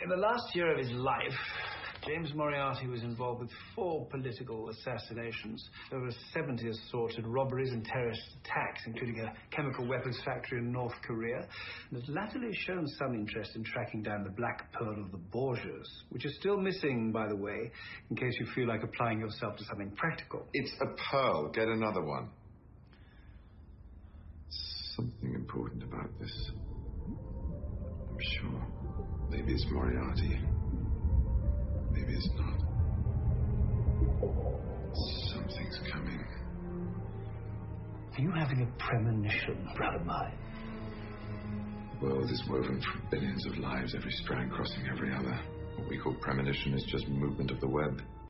In the last year of his life, James Moriarty was involved with 4 political assassinations, over 70 assorted robberies and terrorist attacks, including a chemical weapons factory in North Korea, and has latterly shown some interest in tracking down the Black Pearl of the Borgias, which is still missing, by the way, in case you feel like applying yourself to something practical. It's a pearl. Get another one. Something important about this. I'm sure. Maybe it's Moriarty. Maybe it's not. Something's coming. Are you having a premonition, brother mine? The world is woven from billions of lives, every strand crossing every other. What we call premonition is just movement of the web.